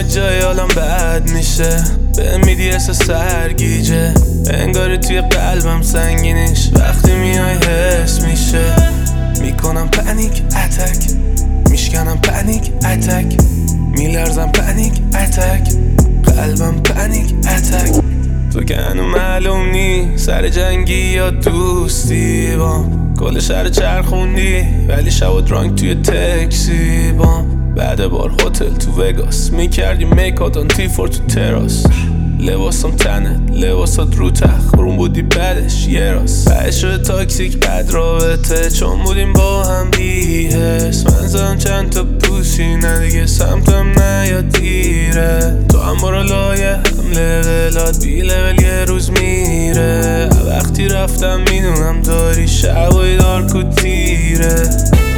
جای حالم بد میشه، به میدی احساس سرگیجه، انگاری توی قلبم سنگینش وقتی میای حس میشه. میکنم پنیک اتک، میشکنم پنیک اتک، میلرزم پنیک اتک، قلبم پنیک اتک. تو که هنو معلوم نی سر جنگی یا دوستی بام، کل شهر چرخوندی ولی شب و درانک توی تکسی بام. بعد بار هتل تو وگاس میکردی میکات آن تیفور تو تراس، لباسم تنت لباسات رو تخت روم بودی بعدش یه راست. بعدش شده تاکسیک بد رابطه چون بودیم با هم بیهست. من زدم چند تا پوسی نه دیگه سمتم نیاد دیره، تو هم برو لایه هم لولات بی لول یه روز میره. وقتی رفتم میدونم داری شب و دارک و تیره.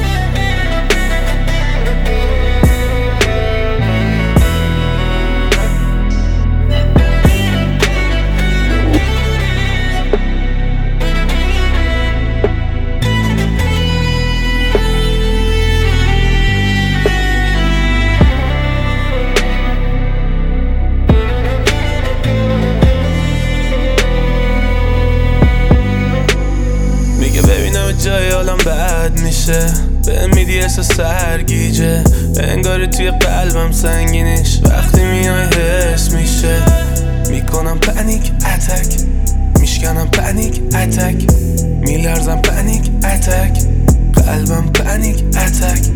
ببینم جای حالم بد میشه، به میدی احساس سرگیجه، انگاری توی قلبم سنگینش وقتی میای حس میشه. میکنم پنیک اتک، میشکنم پنیک اتک، میلرزم پنیک اتک، قلبم پنیک اتک.